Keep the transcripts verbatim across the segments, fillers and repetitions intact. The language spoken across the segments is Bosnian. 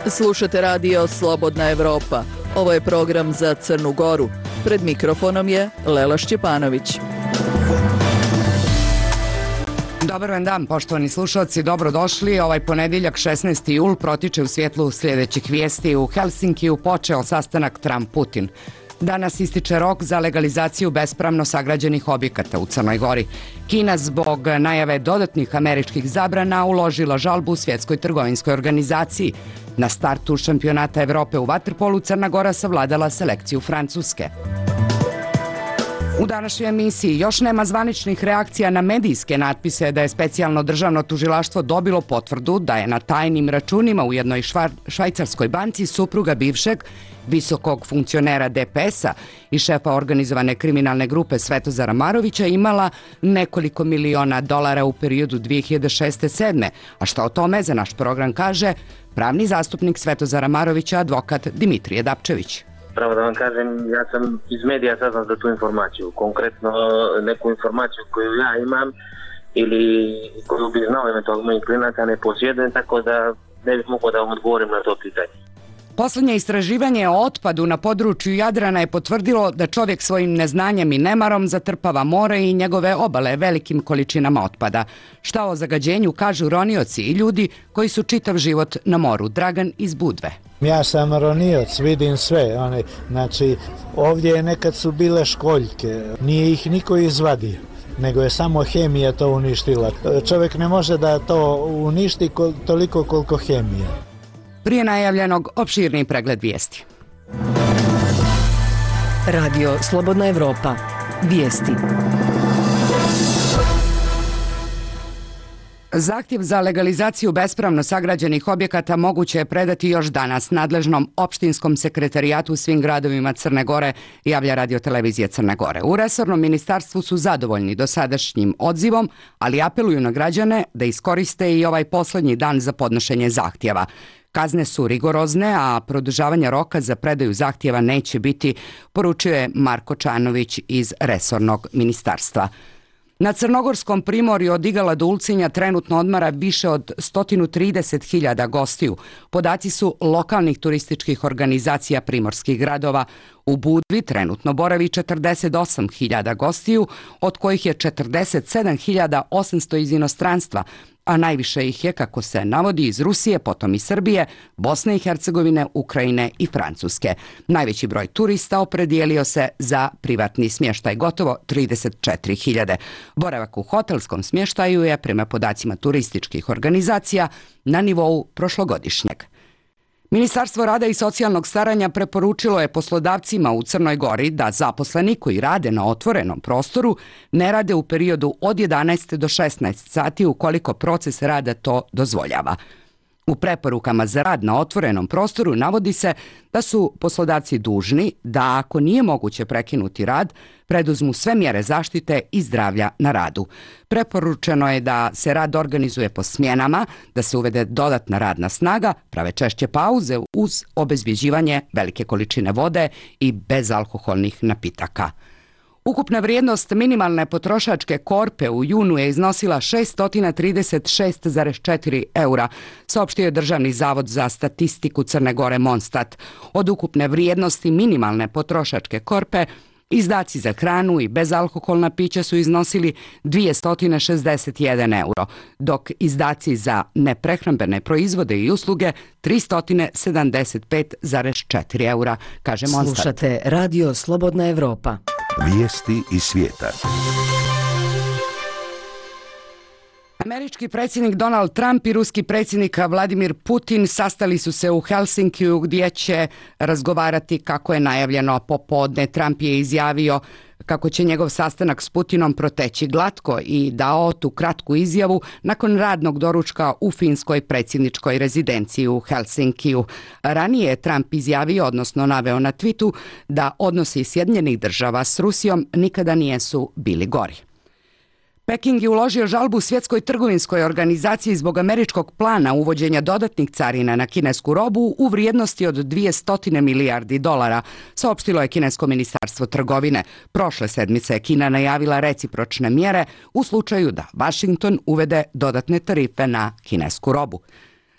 Slušate radio Slobodna Evropa. Ovo je program za Crnu Goru. Pred mikrofonom je Lela Šćepanović. Dobar vam dan, poštovani slušalci, dobrodošli. Ovaj ponedeljak šesnaesti jul protiče u svjetlu sljedećih vijesti. U Helsinkiju počeo sastanak Trump-Putin. Danas ističe rok za legalizaciju bespravno sagrađenih objekata u Crnoj Gori. Kina zbog najave dodatnih američkih zabrana uložila žalbu u Svjetskoj trgovinskoj organizaciji. Na startu šampionata Evrope u vaterpolu Crna Gora savladala selekciju Francuske. U današnjoj emisiji još nema zvaničnih reakcija na medijske natpise da je specijalno državno tužilaštvo dobilo potvrdu da je na tajnim računima u jednoj švar, švajcarskoj banci supruga bivšeg visokog funkcionera D P S-a i šefa organizovane kriminalne grupe Svetozara Marovića imala nekoliko miliona dolara u periodu dvije hiljade šeste do sedme. A što o tome za naš program kaže pravni zastupnik Svetozara Marovića, advokat Dimitrije Dapčević. Pravo da vam kažem, ja sam iz medija saznao za tu informaciju. Konkretno neku informaciju koju ja imam ili koju bi znao eventualno mojih klijenata ne posjedujem, tako da ne bih mogao da vam odgovorim na to pitanje. Poslednje istraživanje o otpadu na području Jadrana je potvrdilo da čovjek svojim neznanjem i nemarom zatrpava more i njegove obale velikim količinama otpada. Šta o zagađenju kažu ronioci i ljudi koji su čitav život na moru? Dragan iz Budve. Ja sam ronioc, vidim sve. One, znači, ovdje nekad su bile školjke, nije ih niko izvadio, nego je samo hemija to uništila. Čovjek ne može da to uništi toliko koliko hemija. Prije najavljenog opširni pregled vijesti. Radio Slobodna Evropa. Vijesti. Zahtjev za legalizaciju bespravno sagrađenih objekata moguće je predati još danas nadležnom opštinskom sekretarijatu u svim gradovima Crne Gore, javlja radiotelevizija Crne Gore. U resornom ministarstvu su zadovoljni dosadašnjim odzivom, ali apeluju na građane da iskoriste i ovaj poslednji dan za podnošenje zahtjeva. Kazne su rigorozne, a produžavanja roka za predaju zahtjeva neće biti, poručuje Marko Čanović iz resornog ministarstva. Na crnogorskom primorju od Igala do Ulcinja trenutno odmara više od sto trideset hiljada gostiju. Podaci su lokalnih turističkih organizacija primorskih gradova. U Budvi trenutno boravi četrdeset osam hiljada gostiju, od kojih je četrdeset sedam hiljada osamsto iz inostranstva, a najviše ih je, kako se navodi, iz Rusije, potom iz Srbije, Bosne i Hercegovine, Ukrajine i Francuske. Najveći broj turista opredijelio se za privatni smještaj, gotovo trideset četiri hiljade. Boravak u hotelskom smještaju je, prema podacima turističkih organizacija, na nivou prošlogodišnjeg. Ministarstvo rada i socijalnog staranja preporučilo je poslodavcima u Crnoj Gori da zaposleni koji rade na otvorenom prostoru ne rade u periodu od jedanaest do šesnaest sati ukoliko proces rada to dozvoljava. U preporukama za rad na otvorenom prostoru navodi se da su poslodavci dužni da ako nije moguće prekinuti rad, preduzmu sve mjere zaštite i zdravlja na radu. Preporučeno je da se rad organizuje po smjenama, da se uvede dodatna radna snaga, prave češće pauze uz obezbjeđivanje velike količine vode i bezalkoholnih napitaka. Ukupna vrijednost minimalne potrošačke korpe u junu je iznosila šesto trideset šest zarez četiri eura, saopštio je Državni zavod za statistiku Crne Gore Monstat. Od ukupne vrijednosti minimalne potrošačke korpe, izdaci za hranu i bezalkoholna pića su iznosili dvjesto šezdeset jedan euro, dok izdaci za neprehrambene proizvode i usluge tristo sedamdeset pet zarez četiri eura, kaže Monstat. Slušate Radio Slobodna Evropa. Vijesti iz svijeta. Američki predsjednik Donald Trump i ruski predsjednik Vladimir Putin sastali su se u Helsinkiju gdje će razgovarati, kako je najavljeno popodne. Trump je izjavio kako će njegov sastanak s Putinom proteći glatko i dao tu kratku izjavu nakon radnog doručka u finskoj predsjedničkoj rezidenciji u Helsinkiju. Ranije je Trump izjavio, odnosno naveo na twitu, da odnosi Sjedinjenih država s Rusijom nikada nisu bili gori. Peking je uložio žalbu Svjetskoj trgovinskoj organizaciji zbog američkog plana uvođenja dodatnih carina na kinesku robu u vrijednosti od dvjesto milijardi dolara, saopštilo je kinesko ministarstvo trgovine. Prošle sedmice je Kina najavila recipročne mjere u slučaju da Washington uvede dodatne tarife na kinesku robu.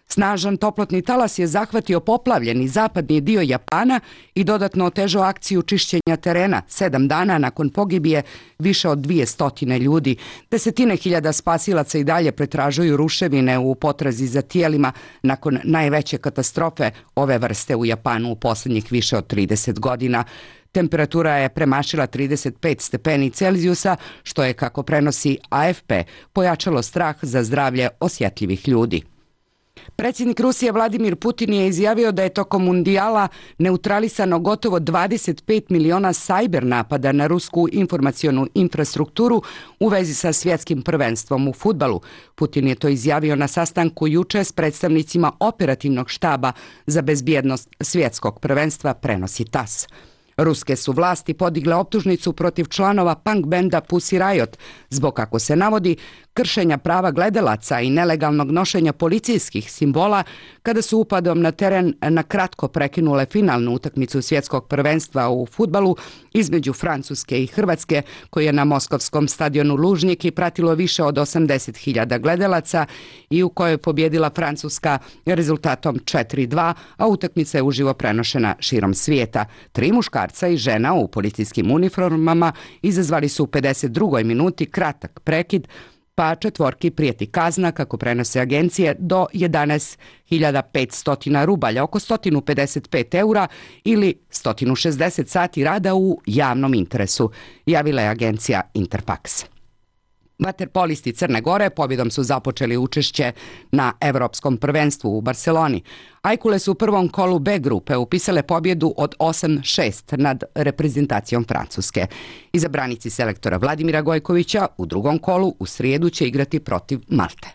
Snažan toplotni talas je zahvatio poplavljeni zapadni dio Japana i dodatno otežao akciju čišćenja terena. Sedam dana nakon pogibije više od dvije stotine ljudi. Desetine hiljada spasilaca i dalje pretražuju ruševine u potrazi za tijelima nakon najveće katastrofe ove vrste u Japanu u posljednjih više od trideset godina. Temperatura je premašila trideset pet stepeni Celzijusa, što je, kako prenosi A F P, pojačalo strah za zdravlje osjetljivih ljudi. Predsjednik Rusije Vladimir Putin je izjavio da je tokom mundijala neutralisano gotovo dvadeset pet miliona sajber napada na rusku informacionu infrastrukturu u vezi sa svjetskim prvenstvom u fudbalu. Putin je to izjavio na sastanku juče s predstavnicima operativnog štaba za bezbjednost svjetskog prvenstva, prenosi T A S. Ruske su vlasti podigle optužnicu protiv članova punk benda Pussy Riot zbog, kako se navodi, kršenja prava gledalaca i nelegalnog nošenja policijskih simbola kada su upadom na teren na kratko prekinule finalnu utakmicu svjetskog prvenstva u fudbalu između Francuske i Hrvatske, koji je na moskovskom stadionu Lužniki pratilo više od osamdeset hiljada gledalaca i u kojoj je pobjedila Francuska rezultatom četiri dva, a utakmica je uživo prenošena širom svijeta. Tri muškarca i žena u policijskim uniformama izazvali su u pedeset drugoj minuti kratak prekid, pa četvorki prijeti kazna, kako prenose agencije, do jedanaest hiljada petsto rubalja, oko sto pedeset pet eura ili sto šezdeset sati rada u javnom interesu, javila je agencija Interfax. Vaterpolisti Crne Gore pobjedom su započeli učešće na Evropskom prvenstvu u Barceloni. Ajkule su u prvom kolu B grupe upisale pobjedu od osam šest nad reprezentacijom Francuske. Izabranici selektora Vladimira Gojkovića u drugom kolu u srijedu će igrati protiv Malte.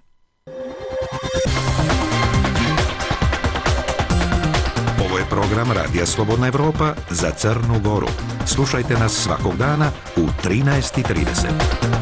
Ovo je program Radija Slobodna Evropa za Crnu Goru. Slušajte nas svakog dana u trinaest i trideset.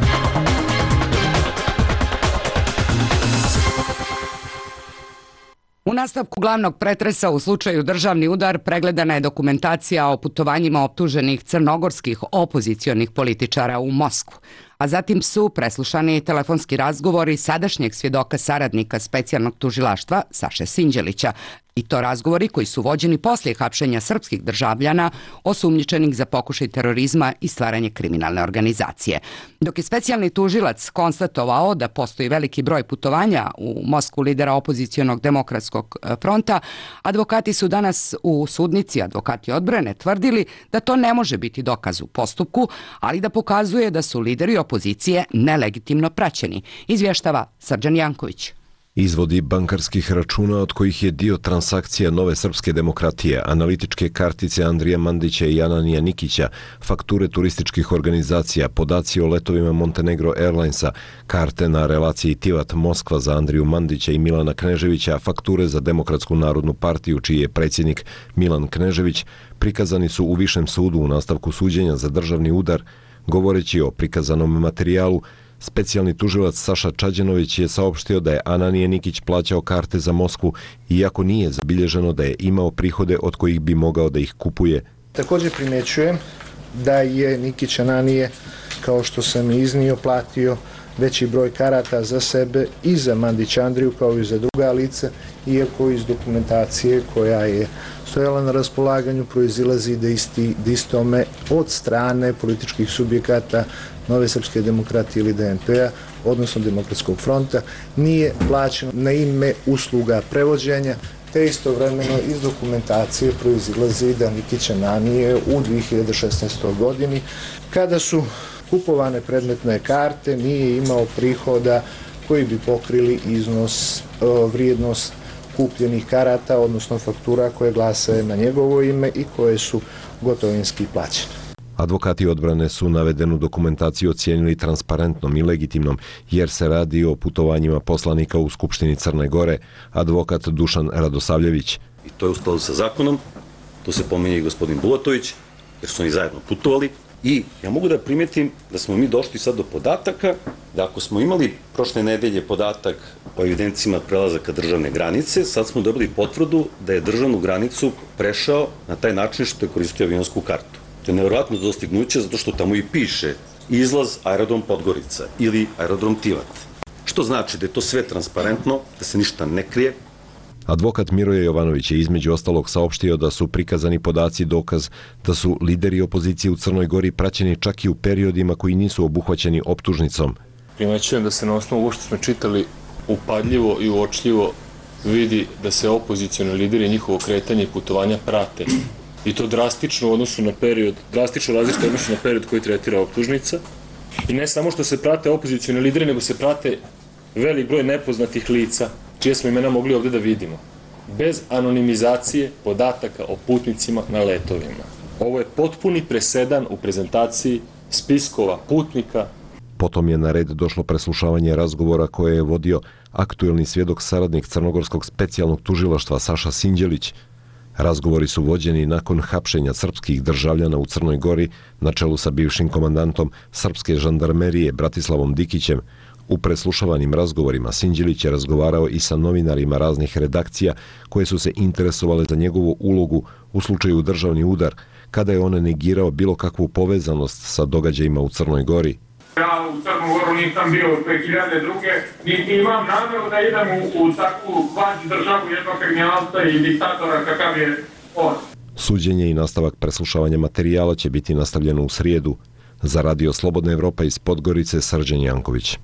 U nastavku glavnog pretresa u slučaju državni udar pregledana je dokumentacija o putovanjima optuženih crnogorskih opozicionih političara u Moskvu, a zatim su preslušani telefonski razgovori sadašnjeg svjedoka saradnika specijalnog tužilaštva Saše Sinđelića, i to razgovori koji su vođeni poslije hapšenja srpskih državljana osumnjičenih za pokušaj terorizma i stvaranje kriminalne organizacije. Dok je specijalni tužilac konstatovao da postoji veliki broj putovanja u Moskvu lidera opozicionog demokratskog fronta, advokati su danas u sudnici, advokati odbrane, tvrdili da to ne može biti dokaz u postupku, ali da pokazuje da su lideri opozicije nelegitimno praćeni, izvještava Srđan Janković. Izvodi bankarskih računa od kojih je dio transakcija Nove srpske demokratije, analitičke kartice Andrija Mandića i Ananija Nikića, fakture turističkih organizacija, podaci o letovima Montenegro Airlinesa, karte na relaciji Tivat-Moskva za Andriju Mandića i Milana Kneževića, fakture za Demokratsku narodnu partiju, čiji je predsjednik Milan Knežević, prikazani su u Višem sudu u nastavku suđenja za državni udar. Govoreći o prikazanom materijalu, specijalni tužilac Saša Čađenović je saopštio da je Ananije Nikić plaćao karte za Moskvu, iako nije zabilježeno da je imao prihode od kojih bi mogao da ih kupuje. Također primjećujem da je Nikić Ananije, kao što sam iznio, platio veći broj karata za sebe i za Mandića Andriju kao i za druga lica, iako iz dokumentacije koja je stojala na raspolaganju proizilazi da isti distome od strane političkih subjekata Nove srpske demokratije ili D N P-a, odnosno Demokratskog fronta, nije plaćeno na ime usluga prevođenja, te istovremeno iz dokumentacije proizilazi da Nikić Ananije u dvije hiljade šesnaestoj godini, kada su kupovane predmetne karte, nije imao prihoda koji bi pokrili iznos, vrijednost kupljenih karata, odnosno faktura koje glase na njegovo ime i koje su gotovinski plaćene. Advokati odbrane su navedenu dokumentaciju ocijenili transparentnom i legitimnom, jer se radi o putovanjima poslanika u Skupštini Crne Gore, advokat Dušan Radosavljević. I to je u skladu sa zakonom, to se pominje i gospodin Bulatović, jer su oni zajedno putovali. I ja mogu da primetim da smo mi došli sad do podataka, da ako smo imali prošle nedelje podatak o evidencijama prelazaka državne granice, sad smo dobili potvrdu da je državnu granicu prešao na taj način što je koristio avionsku kartu. To je nevjerojatno dostignuće zato što tamo i piše izlaz aerodrom Podgorica ili aerodrom Tivat. Što znači da je to sve transparentno, da se ništa ne krije, Advokat Miroje Jovanović je između ostalog saopštio da su prikazani podaci dokaz da su lideri opozicije u Crnoj Gori praćeni čak i u periodima koji nisu obuhvaćeni optužnicom. Primećujem da se na osnovu ovo što smo čitali upadljivo i uočljivo vidi da se opozicioni lideri i njihovo kretanje i putovanja prate. I to drastično u odnosu na period, drastično različito u odnosu na period koji tretira optužnica. I ne samo što se prate opozicioni lideri, nego se prate velik broj nepoznatih lica, čije smo imena mogli ovdje da vidimo. Bez anonimizacije podataka o putnicima na letovima. Ovo je potpuni presedan u prezentaciji spiskova putnika. Potom je na red došlo preslušavanje razgovora koje je vodio aktuelni svjedok saradnik Crnogorskog specijalnog tužilaštva Saša Sinđelić. Razgovori su vođeni nakon hapšenja srpskih državljana u Crnoj Gori na čelu sa bivšim komandantom srpske žandarmerije Bratislavom Dikićem. U preslušavanim razgovorima Sinđelić je razgovarao i sa novinarima raznih redakcija koje su se interesovale za njegovu ulogu u slučaju državni udar, kada je on negirao bilo kakvu povezanost sa događajima u Crnoj Gori. Ja u Crnu Goru nisam bio od dve hiljade druge, niti imam namjeru da idem u, u takvu kvazi državu jednog kriminalca i diktatora kakav je on. Suđenje i nastavak preslušavanja materijala će biti nastavljeno u srijedu. Za Radio Slobodna Evropa iz Podgorice, Srđan Janković.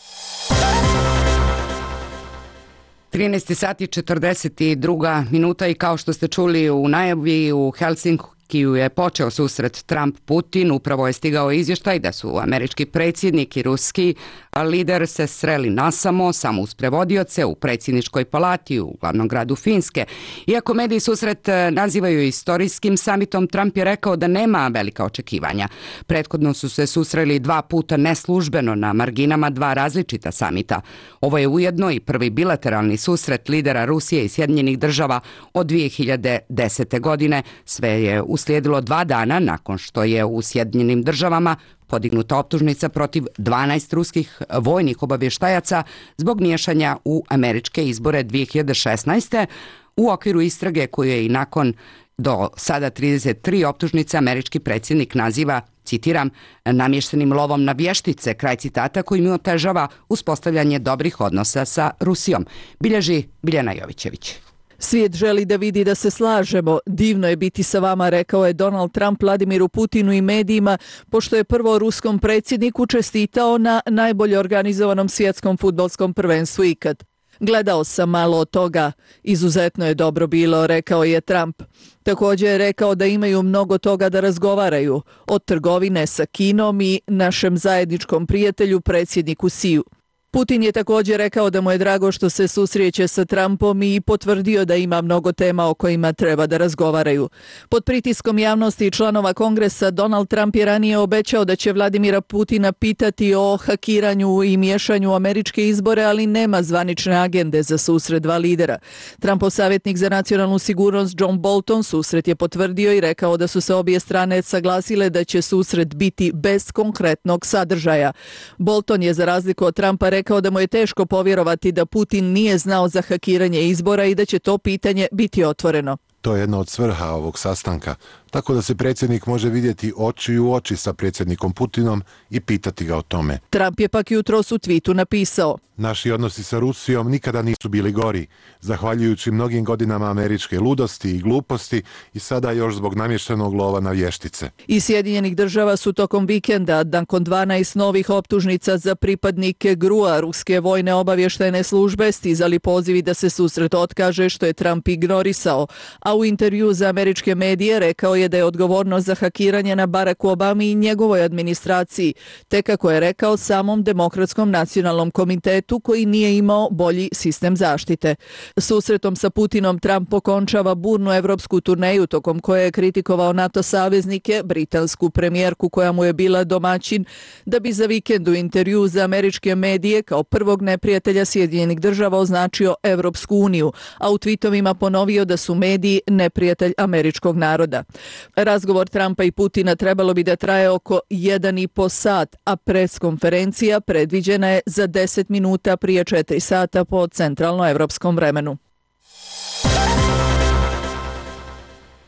trinaest sati četrdeset dva minuta i kao što ste čuli u najavi u Helsinku je počeo susret Trump-Putin, upravo je stigao izvještaj da su američki predsjednik i ruski lider se sreli nasamo, samo uz prevodioce u predsjedničkoj palati u glavnom gradu Finske. Iako mediji susret nazivaju istorijskim samitom, Trump je rekao da nema velika očekivanja. Prethodno su se susreli dva puta neslužbeno na marginama dva različita samita. Ovo je ujedno i prvi bilateralni susret lidera Rusije i Sjedinjenih država od dvije hiljade desete. godine. Sve je uslijedilo dva dana nakon što je u Sjedinjenim državama podignuta optužnica protiv dvanaest ruskih vojnih obavještajaca zbog miješanja u američke izbore dvije hiljade šesnaeste. u okviru istrage koju je i nakon do sada trideset tri optužnice američki predsjednik naziva, citiram, namještenim lovom na vještice, kraj citata, koji mi otežava uspostavljanje dobrih odnosa sa Rusijom, bilježi Biljana Jovićević. Svijet želi da vidi da se slažemo. Divno je biti sa vama, rekao je Donald Trump Vladimiru Putinu i medijima, pošto je prvo ruskom predsjedniku čestitao na najbolje organizovanom svjetskom fudbalskom prvenstvu ikad. Gledao sam malo od toga. Izuzetno je dobro bilo, rekao je Trump. Također je rekao da imaju mnogo toga da razgovaraju, od trgovine sa Kinom i našem zajedničkom prijatelju predsjedniku Xiju. Putin je također rekao da mu je drago što se susreće sa Trumpom i potvrdio da ima mnogo tema o kojima treba da razgovaraju. Pod pritiskom javnosti i članova Kongresa, Donald Trump je ranije obećao da će Vladimira Putina pitati o hakiranju i miješanju u američke izbore, ali nema zvanične agende za susret dva lidera. Trumpov savjetnik za nacionalnu sigurnost John Bolton susret je potvrdio i rekao da su se obje strane saglasile da će susret biti bez konkretnog sadržaja. Bolton je za razliku od Trumpa rekao da mu je teško povjerovati da Putin nije znao za hakiranje izbora i da će to pitanje biti otvoreno. To je jedna od svrha ovog sastanka, tako da se predsjednik može vidjeti oči u oči sa predsjednikom Putinom i pitati ga o tome. Trump je pak jutros u twitu napisao: Naši odnosi sa Rusijom nikada nisu bili gori, zahvaljujući mnogim godinama američke ludosti i gluposti i sada još zbog namještenog lova na vještice. Iz Sjedinjenih država su tokom vikenda, nakon dvanaest novih optužnica za pripadnike G R U-a, ruske vojne obavještajne službe, stizali pozivi da se susret otkaže, što je Trump ignorisao, a u intervju za američke medije rekao je da je odgovornost za hakiranje na Baracku Obami i njegovoj administraciji, te kako je rekao samom Demokratskom nacionalnom komitetu koji nije imao bolji sistem zaštite. Susretom sa Putinom Trump pokončava burnu evropsku turneju tokom koje je kritikovao NATO saveznike, britansku premijerku koja mu je bila domaćin, da bi za vikend u intervju za američke medije kao prvog neprijatelja Sjedinjenih država označio Evropsku uniju, a u tweetovima ponovio da su mediji neprijatelj američkog naroda. Razgovor Trumpa i Putina trebalo bi da traje oko jedan i po sat, a preskonferencija predviđena je za deset minuta prije četiri sata po centralnoevropskom vremenu.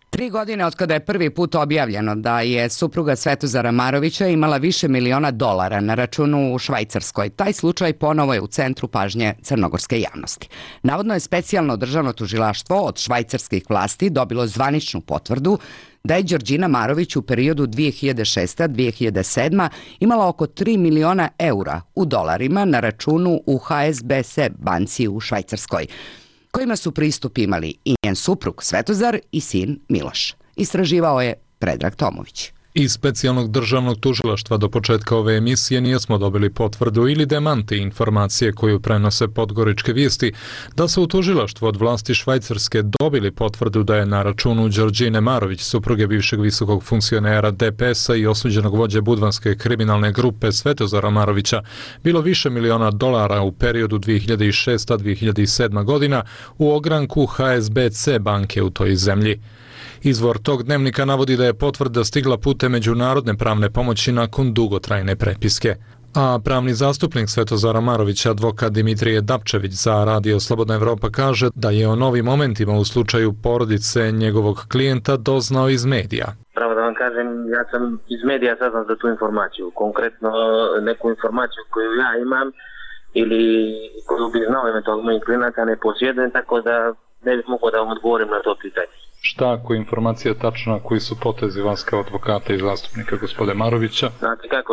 Tri godine od kada je prvi put objavljeno da je supruga Svetozara Marovića imala više miliona dolara na računu u Švajcarskoj, taj slučaj ponovo je u centru pažnje crnogorske javnosti. Navodno je specijalno državno tužilaštvo od švajcarskih vlasti dobilo zvaničnu potvrdu da je Đorđina Marović u periodu dvije hiljade šesta do dvije hiljade sedme. imala oko tri miliona eura u dolarima na računu u H S B C banci u Švajcarskoj, kojima su pristup imali i njen suprug Svetozar i sin Miloš. Istraživao je Predrag Tomović. Iz specijalnog državnog tužilaštva do početka ove emisije nismo dobili potvrdu ili demanti informacije koju prenose Podgoričke vijesti da su u tužilaštvu od vlasti Švajcarske dobili potvrdu da je na računu Đorđine Marović, supruge bivšeg visokog funkcionera D P S-a i osuđenog vođe budvanske kriminalne grupe Svetozara Marovića, bilo više miliona dolara u periodu dvije hiljade šesta do dvije hiljade sedme. godina u ogranku H S B C banke u toj zemlji. Izvor tog dnevnika navodi da je potvrda stigla putem međunarodne pravne pomoći nakon dugotrajne prepiske. A pravni zastupnik Svetozara Marovića, advokat Dimitrije Dapčević za Radio Slobodna Evropa, kaže da je o novim momentima u slučaju porodice njegovog klijenta doznao iz medija. Pravo da vam kažem, ja sam iz medija saznao za tu informaciju. Konkretno neku informaciju koju ja imam ili koju bi znao eventualno mojih klijenata ne posjedujem, tako da ne bih mogao da vam odgovorim na to pitanje. Šta ako je informacija tačna, koji su potezi vas kao advokata i zastupnika gospode Marovića? Znači kako,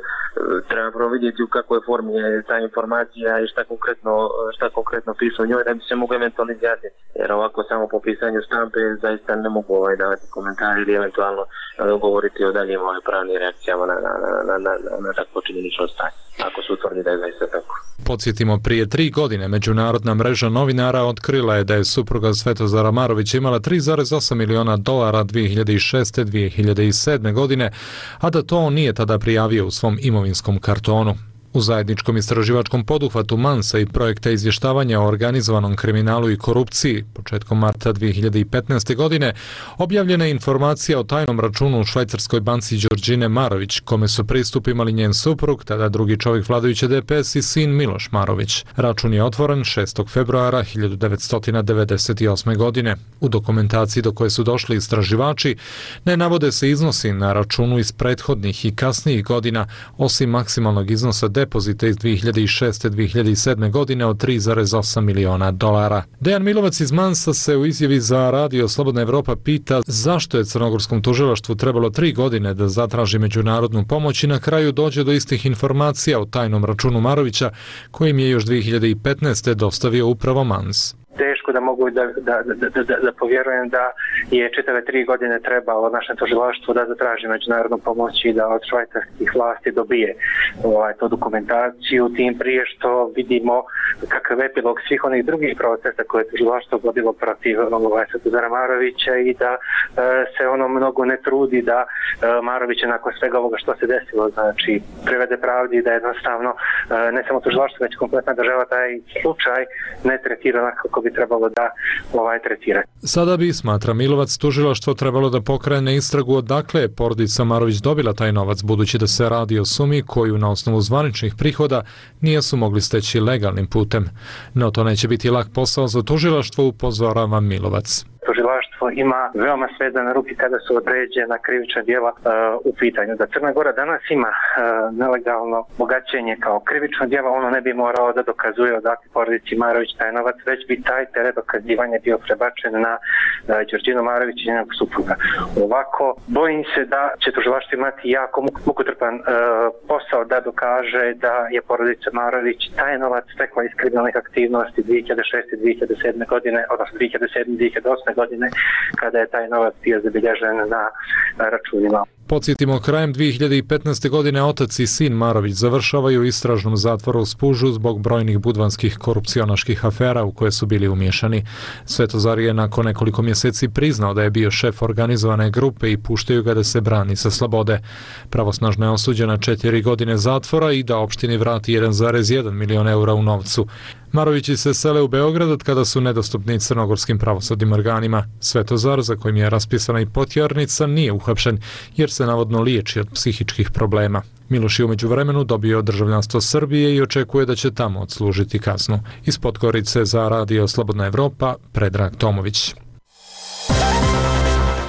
treba prvo vidjeti u kakvoj formi je ta informacija i šta konkretno, šta konkretno piše u njoj da bi se mogu eventualno izjasniti. Jer ovako samo po pisanju štampe zaista ne mogu ovaj davati komentari ili eventualno govoriti o daljim ovaj pravnim reakcijama na, na, na, na, na, na takvo činjenično stanje, ako se utvrdi da je zaista tako. Podsjetimo, prije tri godine međunarodna mreža novinara otkrila je da je supruga Svetozara Marovića imala tri zarez osam miliona dolara dvije hiljade šeste do dvije hiljade sedme. godine, a da to on nije tada prijavio u svom imovinskom kartonu. U zajedničkom istraživačkom poduhvatu Mansa i projekta izvještavanja o organizovanom kriminalu i korupciji početkom marta dvije hiljade petnaeste. godine objavljena je informacija o tajnom računu u švajcarskoj banci Đorđine Marović, kome su pristup imali njen suprug, tada drugi čovjek vladajuće D P S i sin Miloš Marović. Račun je otvoren šestog februara hiljadu devetsto devedeset osme. godine. U dokumentaciji do koje su došli istraživači ne navode se iznosi na računu iz prethodnih i kasnijih godina, osim maksimalnog iznosa depozita iz dvije hiljade šeste do dvije hiljade sedme. godine od tri zarez osam miliona dolara. Dejan Milovac iz Mansa se u izjavi za Radio Slobodna Evropa pita zašto je crnogorskom tužilaštvu trebalo tri godine da zatraži međunarodnu pomoć i na kraju dođe do istih informacija o tajnom računu Marovića, kojim je još dvije hiljade petnaeste. dostavio upravo Mans. Teško da mogu da, da, da, da, da povjerujem da je čitave tri godine trebalo našem tužilaštvu da zatraži međunarodnu pomoć i da od švajcarskih vlasti dobije ovaj, to dokumentaciju, tim prije što vidimo kakav epilog svih onih drugih procesa koje je tužilaštvo vodilo protiv ovaj, Svetozara Marovića i da e, se ono mnogo ne trudi da e, Marović nakon svega ovoga što se desilo, znači privede pravdi da jednostavno e, ne samo tužilaštvo, već kompletna država taj slučaj ne tretira onako kako bi trebalo da ovaj tretira. Sada bi, smatra Milovac, tužilaštvo trebalo da pokrene istragu odakle je porodica Marović dobila taj novac, budući da se radi o sumi koju na osnovu zvaničnih prihoda nije su mogli steći legalnim putem. No to neće biti lak posao za tužilaštvo, upozorava Milovac. Tužilaštvo ima veoma svedane ruke kada su određena krivična djela uh, u pitanju. Da Crna Gora danas ima uh, nelegalno bogaćenje kao krivično djelo, ono ne bi morao da dokazuje odakle porodici Marović taj novac, već bi taj teret dokazivanja bio prebačen na uh, Đorđinu Marović i njenog supruga. Ovako, bojim se da će tužilaštvo imati jako mukotrpan uh, posao da dokaže da je porodica Marović taj novac stekla iz kriminalnih aktivnosti dvije hiljade šeste do dvije hiljade sedme. godine, odnosno dvije hiljade sedme do dvije hiljade osme. godine kada je taj novac bio zabilježen na računima. Podsjetimo, krajem dvije hiljade petnaeste. godine otac i sin Marović završavaju u istražnom zatvoru u Spužu zbog brojnih budvanskih korupcionaških afera u koje su bili umiješani. Svetozar je nakon nekoliko mjeseci priznao da je bio šef organizovane grupe i puštaju ga da se brani sa slobode. Pravosnažno je osuđen na četiri godine zatvora i da opštini vrati jedan zarez jedan milion eura u novcu. Marovići se sele u Beograd od kada su nedostupni crnogorskim pravosudnim organima. Svetozar, za kojim je raspisana i potjarnica, nije uhapšen jer se navodno liječi od psihičkih problema. Miloš je umeđu vremenu dobio državljanstvo Srbije i očekuje da će tamo odslužiti kaznu. Iz Podgorice za Radio Slobodna Evropa, Predrag Tomović.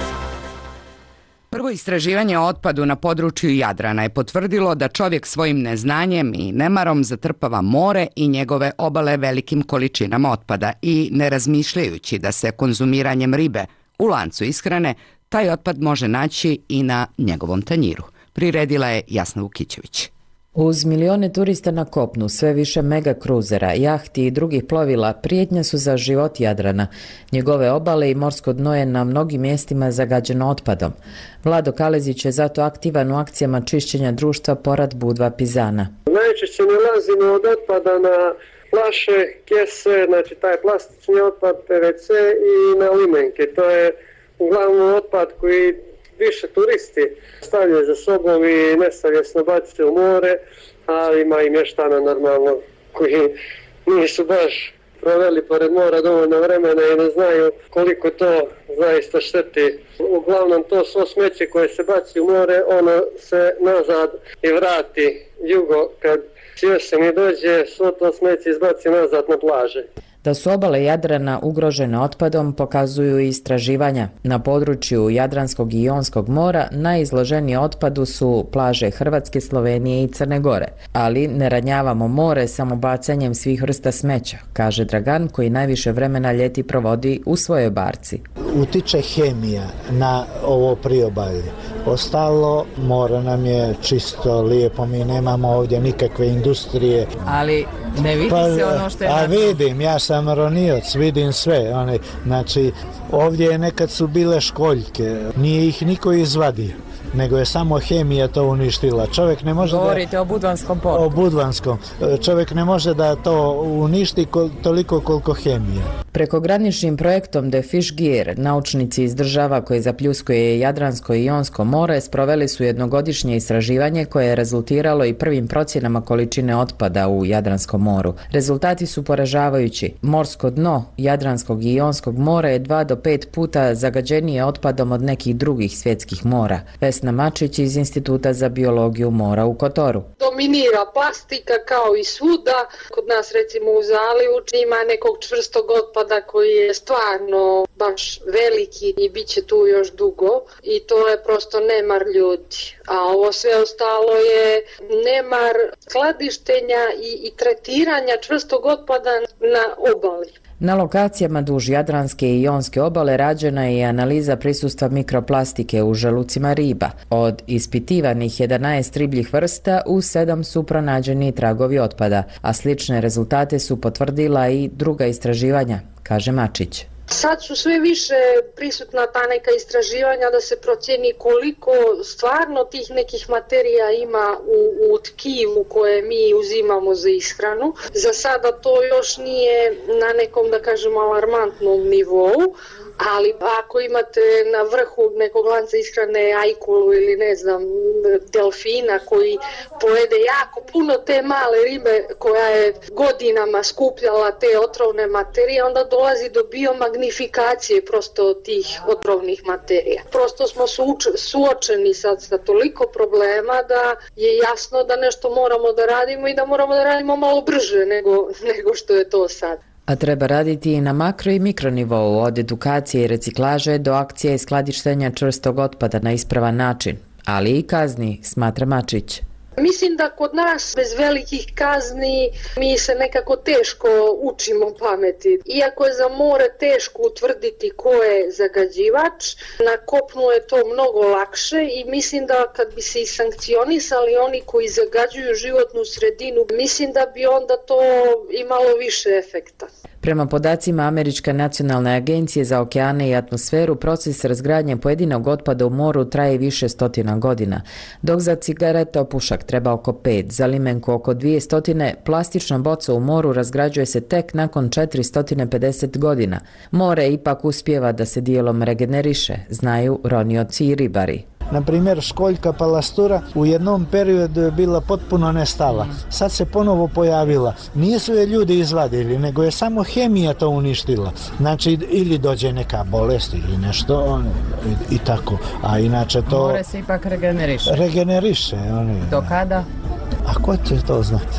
Prvo istraživanje o otpadu na području Jadrana je potvrdilo da čovjek svojim neznanjem i nemarom zatrpava more i njegove obale velikim količinama otpada i ne razmišljajući da se konzumiranjem ribe u lancu ishrane taj otpad može naći i na njegovom tanjiru. Priredila je Jasna Vukićević. Uz milione turista na kopnu, sve više mega kruzera, jahti i drugih plovila prijetnja su za život Jadrana. Njegove obale i morsko dno je na mnogim mjestima zagađeno otpadom. Vlado Kalezić je zato aktivan u akcijama čišćenja društva Porad Budva Pizana. Najčešće nalazimo od otpada na flaše, kese, znači taj plastični otpad, P V C i na limenke. To je uglavnom otpad koji više turisti stavljaju za sobom i nesavjesno bacice u more, ali ima i mještana normalno koji nisu baš proveli pored mora dovoljno vremena i ne znaju koliko to zaista šteti. Uglavnom to svo smeće koje se baci u more, ono se nazad i vrati jugo kad jesen dođe, svo to smeće izbaci nazad na plaže. Da su obale Jadrana ugrožene otpadom pokazuju i istraživanja. Na području Jadranskog i Jonskog mora najizloženiji otpadu su plaže Hrvatske, Slovenije i Crne Gore. Ali ne ranjavamo more samo bacanjem svih vrsta smeća, kaže Dragan koji najviše vremena ljeti provodi u svojoj barci. Utiče hemija na ovo priobalje. Ostalo more nam je čisto, lijepo, mi nemamo ovdje nikakve industrije. Ali ne vidi pa, se ono što je... A vidim, ja sam ronioc, vidim sve. One, znači, ovdje nekad su bile školjke, nije ih niko izvadio, nego je samo hemija to uništila. Čovjek ne može Govorite da... o Budvanskom portu. O Budvanskom. Čovjek ne može da to uništi kol, toliko koliko hemija. Prekograničnim projektom The Fish Gear naučnici iz država koje zapljuskuje Jadransko i Jonsko more sproveli su jednogodišnje istraživanje koje je rezultiralo i prvim procjenama količine otpada u Jadranskom moru. Rezultati su poražavajući. Morsko dno Jadranskog i Jonskog mora je dva do pet puta zagađenije otpadom od nekih drugih svjetskih mora. Vesna Mačić iz Instituta za biologiju mora u Kotoru. Dominira plastika kao i svuda. Kod nas recimo u zalivu ima nekog čvrstog otpada koji je stvarno baš veliki i bit će tu još dugo i to je prosto nemar ljudi. A ovo sve ostalo je nemar skladištenja i, i tretiranja čvrstog otpada na obali. Na lokacijama duž Jadranske i Jonske obale rađena je i analiza prisustva mikroplastike u želucima riba. Od ispitivanih jedanaest ribljih vrsta u sedam su pronađeni tragovi otpada, a slične rezultate su potvrdila i druga istraživanja, kaže Mačić. Sad su sve više prisutna ta neka istraživanja da se procjeni koliko stvarno tih nekih materija ima u, u tkivu koje mi uzimamo za ishranu. Za sada to još nije na nekom, da kažem, alarmantnom nivou, ali ako imate na vrhu nekog lanca ishrane ajkulu ili ne znam delfina koji pojede jako puno te male ribe koja je godinama skupljala te otrovne materije, onda dolazi do biomagnifikacije prosto tih otrovnih materija. Prosto smo suočeni sad sa toliko problema da je jasno da nešto moramo da radimo i da moramo da radimo malo brže nego, nego što je to sad. A treba raditi i na makro i mikronivou, od edukacije i reciklaže do akcije i skladištenja čvrstog otpada na ispravan način, ali i kazni, smatra Mačić. Mislim da kod nas bez velikih kazni mi se nekako teško učimo pameti. Iako je za more teško utvrditi ko je zagađivač, na kopnu je to mnogo lakše i mislim da kad bi se i sankcionisali oni koji zagađuju životnu sredinu, mislim da bi onda to imalo više efekta. Prema podacima Američke nacionalne agencije za okeane i atmosferu, proces razgradnje pojedinog otpada u moru traje više stotina godina, dok za cigarete opušak treba oko pet, za limenku oko dvije stotine, plastična boca u moru razgrađuje se tek nakon četiristo pedeset godina. More ipak uspijeva da se dijelom regeneriše, znaju ronioci i ribari. Na primjer, školjka palastura u jednom periodu je bila potpuno nestala. Sad se ponovo pojavila. Nisu je ljudi izvadili, nego je samo hemija to uništila. Znači, ili dođe neka bolest ili nešto on, i, i tako. A inače to... More se ipak regeneriše. Regeneriše. Oni, do kada? A ko će to znati?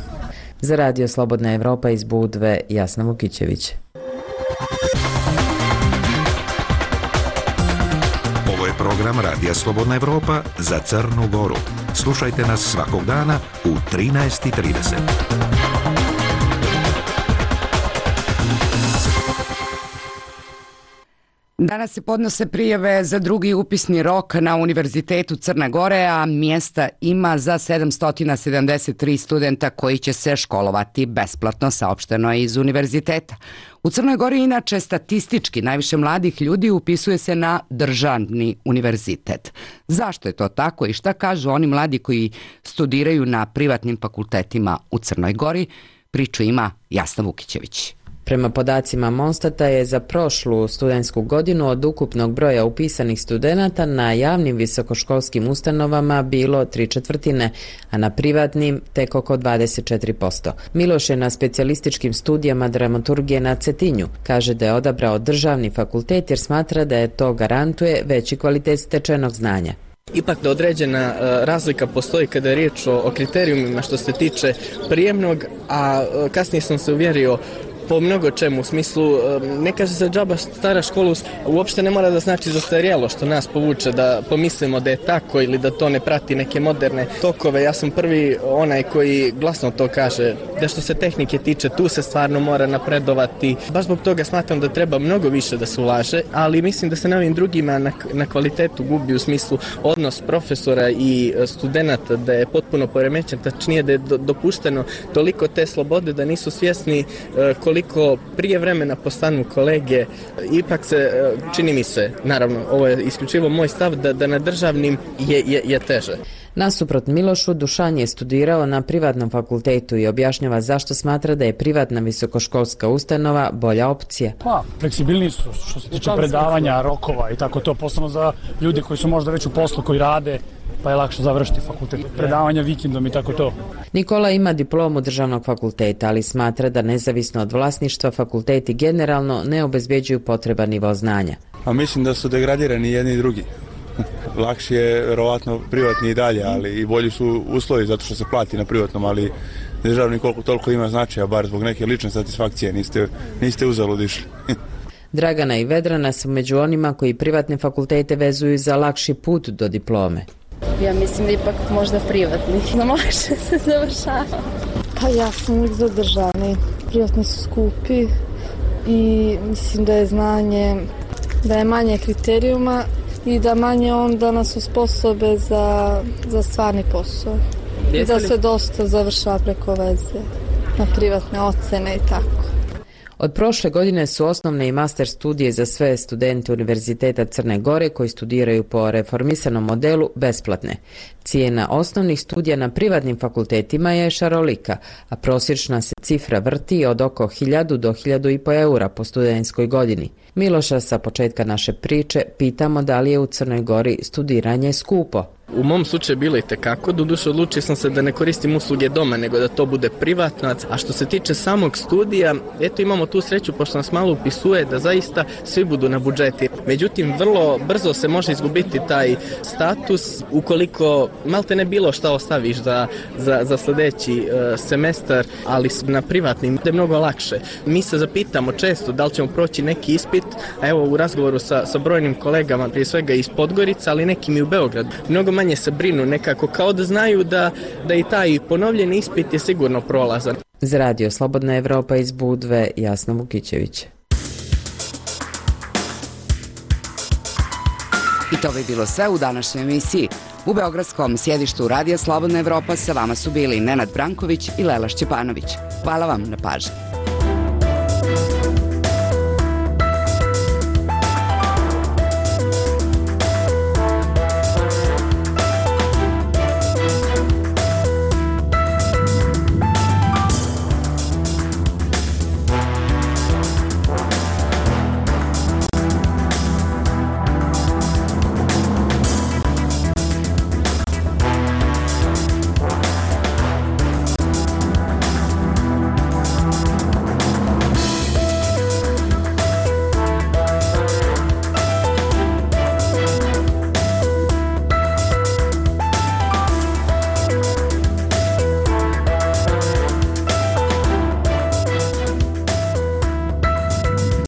Za Radio Slobodna Evropa iz Budve, Jasna Vukićević. program Radija Slobodna Evropa za Crnu Goru. Slušajte nas svakog dana u trinaest i trideset. Danas se podnose prijave za drugi upisni rok na Univerzitetu Crne Gore, a mjesta ima za sedamsto sedamdeset tri studenta koji će se školovati besplatno, saopšteno je iz univerziteta. U Crnoj Gori inače statistički najviše mladih ljudi upisuje se na državni univerzitet. Zašto je to tako i šta kažu oni mladi koji studiraju na privatnim fakultetima u Crnoj Gori? Priču ima Jasna Vukićević. Prema podacima Monstata je za prošlu studentsku godinu od ukupnog broja upisanih studenata na javnim visokoškolskim ustanovama bilo tri četvrtine, a na privatnim tek oko dvadeset četiri posto. Miloš je na specijalističkim studijama dramaturgije na Cetinju. Kaže da je odabrao državni fakultet jer smatra da je to garantuje veći kvalitet stečenog znanja. Ipak da određena razlika postoji kada je riječ o kriterijumima što se tiče prijemnog, a kasnije sam se uvjerio po mnogo čemu, u smislu, ne kaže se džaba stara škola, uopšte ne mora da znači zastarjelo, što nas povuče da pomislimo da je tako ili da to ne prati neke moderne tokove. Ja sam prvi onaj koji glasno to kaže, da što se tehnike tiče, tu se stvarno mora napredovati. Baš zbog toga smatram da treba mnogo više da se ulaže, ali mislim da se na ovim drugima na, na kvalitetu gubi, u smislu odnos profesora i studenata, da je potpuno poremećen, tačnije da je do, dopušteno toliko te slobode da nisu svjesni koliko koliko prije vremena postanu kolege. Ipak se, čini mi se, naravno, ovo je isključivo moj stav, da, da na državnim je, je, je teže. Nasuprot Milošu, Dušan je studirao na privatnom fakultetu i objašnjava zašto smatra da je privatna visokoškolska ustanova bolja opcija. Pa, fleksibilniji su što se tiče predavanja, rokova i tako to, posebno za ljude koji su možda već u poslu, koji rade, pa je lakše završiti fakultet. Predavanja vikendom i tako to. Nikola ima diplomu državnog fakulteta, ali smatra da nezavisno od vlasništva fakulteti generalno ne obezbjeđuju potreban nivo znanja. A mislim da su degradirani jedni i drugi. Lakše je vjerovatno privatni i dalje, ali i bolji su uslovi zato što se plati na privatnom, ali državni koliko toliko ima značaja, bar zbog neke lične satisfakcije, niste, niste uzalud išli. Dragana i Vedrana su među onima koji privatne fakultete vezuju za lakši put do diplome. Ja mislim da ipak možda privatni, da lakše se završava. Pa ja sam uvijek za državni, privatni su skupi i mislim da je znanje, da je manje kriterijuma i da manje onda nas usposobe za, za stvarni posao. I da se dosta završava preko veze, na privatne ocene i tako. Od prošle godine su osnovne i master studije za sve studente Univerziteta Crne Gore koji studiraju po reformisanom modelu besplatne. Cijena osnovnih studija na privatnim fakultetima je šarolika, a prosječna se cifra vrti od oko hiljadu do hiljadu i po eura po studentskoj godini. Miloša, sa početka naše priče, pitamo da li je u Crnoj Gori studiranje skupo. U mom slučaju bilo i tekako, doduše odlučio sam se da ne koristim usluge doma, nego da to bude privatno. A što se tiče samog studija, eto imamo tu sreću, pošto nas malo upisuje, da zaista svi budu na budžeti. Međutim, vrlo brzo se može izgubiti taj status ukoliko malte ne bilo šta ostaviš za, za, za sljedeći uh, semestar, ali na privatnim je mnogo lakše. Mi se zapitamo često da li ćemo proći neki ispit, a evo u razgovoru sa, sa brojnim kolegama, prije svega iz Podgorica, ali nekim i u Beogradu, mnogo manje se brinu, nekako kao da znaju da, da i taj ponovljeni ispit je sigurno prolazan. Za Radio Slobodna Evropa iz Budve, Jasna Vukićević. I to bi bilo sve u današnjoj emisiji. U beogradskom sjedištu Radija Slobodna Evropa sa vama su bili Nenad Branković i Lela Šćepanović. Hvala vam na pažnji.